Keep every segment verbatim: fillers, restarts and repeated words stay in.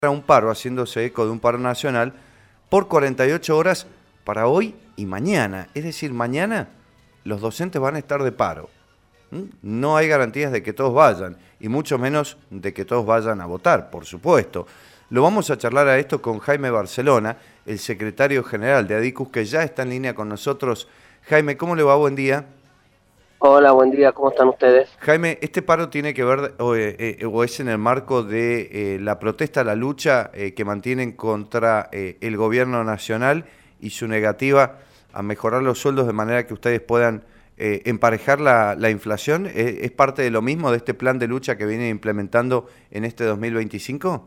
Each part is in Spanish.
un paro, haciéndose eco de un paro nacional, por cuarenta y ocho horas para hoy y mañana. Es decir, mañana los docentes van a estar de paro. ¿Mm? No hay garantías de que todos vayan, y mucho menos de que todos vayan a votar, por supuesto. Lo vamos a charlar a esto con Jaime Barcelona, el secretario general de ADICUS, que ya está en línea con nosotros. Jaime, ¿cómo le va? Buen día. Hola, buen día, ¿cómo están ustedes? Jaime, ¿este paro tiene que ver o, eh, eh, o es en el marco de eh, la protesta, la lucha eh, que mantienen contra eh, el gobierno nacional y su negativa a mejorar los sueldos de manera que ustedes puedan eh, emparejar la, la inflación? ¿Es, ¿Es parte de lo mismo, de este plan de lucha que vienen implementando en este dos mil veinticinco?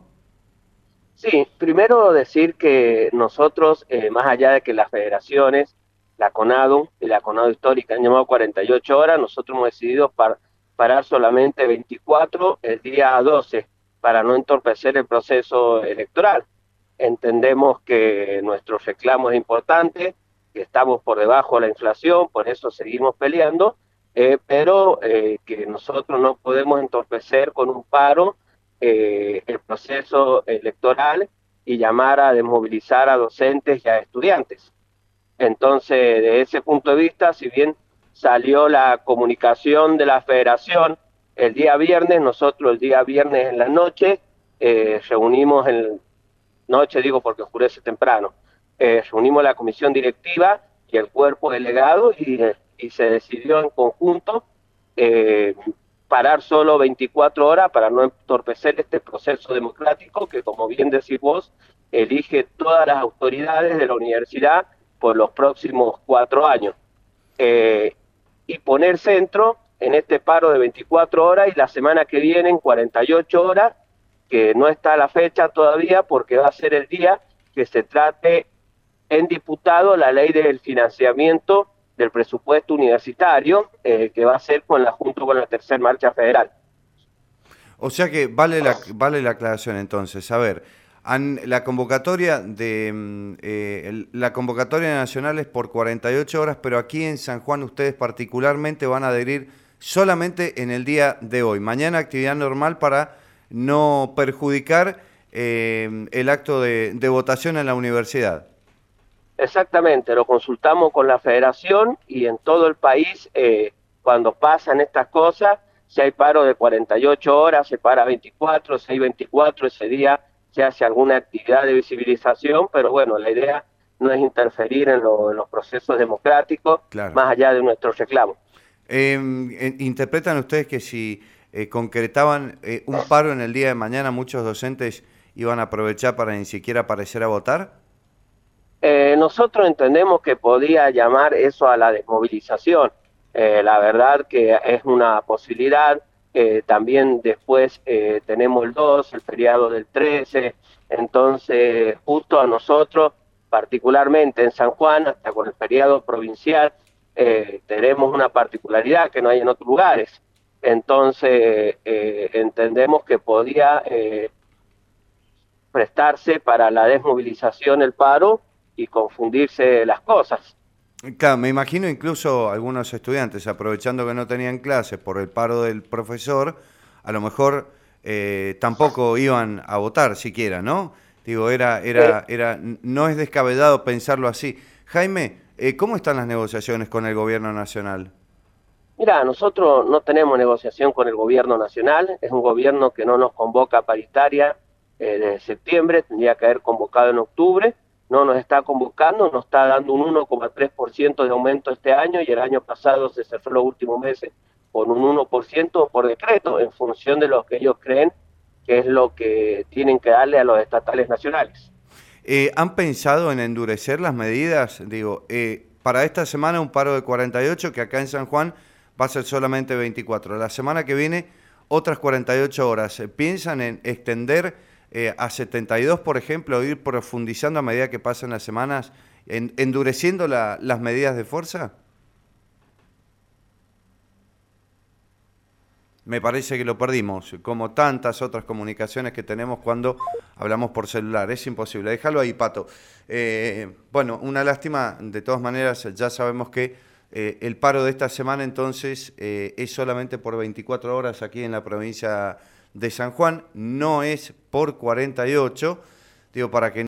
Sí, primero decir que nosotros, eh, más allá de que las federaciones, la CONADU y la CONADU histórica han llamado cuarenta y ocho horas, nosotros hemos decidido par parar solamente veinticuatro el día doce para no entorpecer el proceso electoral. Entendemos que nuestro reclamo es importante, que estamos por debajo de la inflación, por eso seguimos peleando, eh, pero eh, que nosotros no podemos entorpecer con un paro eh, el proceso electoral y llamar a desmovilizar a docentes y a estudiantes. Entonces, de ese punto de vista, si bien salió la comunicación de la federación el día viernes, nosotros el día viernes en la noche eh, reunimos, en noche digo porque oscurece temprano, eh, reunimos la comisión directiva y el cuerpo delegado y, y se decidió en conjunto eh, parar solo veinticuatro horas para no entorpecer este proceso democrático que, como bien decís vos, elige todas las autoridades de la universidad por los próximos cuatro años. Eh, y poner centro en este paro de veinticuatro horas y la semana que viene en cuarenta y ocho horas, que no está la fecha todavía porque va a ser el día que se trate en diputado la ley del financiamiento del presupuesto universitario, eh, que va a ser con la, junto con la tercera marcha federal. O sea que vale la, vale la aclaración entonces. A ver, han, la convocatoria de mm, eh, el- la convocatoria nacional es por cuarenta y ocho horas, pero aquí en San Juan ustedes particularmente van a adherir solamente en el día de hoy. Mañana actividad normal para no perjudicar eh, el acto de, de votación en la universidad. Exactamente, lo consultamos con la federación y en todo el país, eh, cuando pasan estas cosas, si hay paro de cuarenta y ocho horas, se para veinticuatro, si hay veinticuatro, ese día se hace alguna actividad de visibilización, pero bueno, la idea no es interferir en, lo, en los procesos democráticos, Claro. más allá de nuestros reclamos. Eh, eh, ¿interpretan ustedes que si eh, concretaban eh, un paro en el día de mañana, muchos docentes iban a aprovechar para ni siquiera aparecer a votar? Eh, nosotros entendemos que podía llamar eso a la desmovilización. Eh, la verdad que es una posibilidad. Eh, también después eh, tenemos el dos, el feriado del trece. Entonces, justo a nosotros, particularmente en San Juan, hasta con el feriado provincial, eh, tenemos una particularidad que no hay en otros lugares. Entonces, eh, entendemos que podía eh, prestarse para la desmovilización, el paro y confundirse las cosas. Claro, me imagino incluso algunos estudiantes, aprovechando que no tenían clases por el paro del profesor, a lo mejor eh, tampoco iban a votar siquiera, ¿no? Digo, era, Eh, era, era, no es descabellado pensarlo así. Jaime, eh, ¿cómo están las negociaciones con el gobierno nacional? Mira, nosotros no tenemos negociación con el gobierno nacional, es un gobierno que no nos convoca a paritaria eh, desde septiembre, tendría que haber convocado en octubre, no nos está convocando, nos está dando un uno coma tres por ciento de aumento este año y el año pasado se cerró los últimos meses con un uno por ciento por decreto en función de lo que ellos creen que es lo que tienen que darle a los estatales nacionales. Eh, ¿Han pensado en endurecer las medidas? Digo, eh, para esta semana un paro de cuarenta y ocho, que acá en San Juan va a ser solamente veinticuatro. La semana que viene otras cuarenta y ocho horas. Eh, ¿Piensan en extender eh, a setenta y dos, por ejemplo, o ir profundizando a medida que pasan las semanas, en, endureciendo la, las medidas de fuerza? Me parece que lo perdimos, como tantas otras comunicaciones que tenemos cuando hablamos por celular. Es imposible. Déjalo ahí, Pato. Eh, bueno, una lástima. De todas maneras, ya sabemos que eh, el paro de esta semana entonces eh, es solamente por veinticuatro horas aquí en la provincia de San Juan, no es por cuarenta y ocho, digo, para que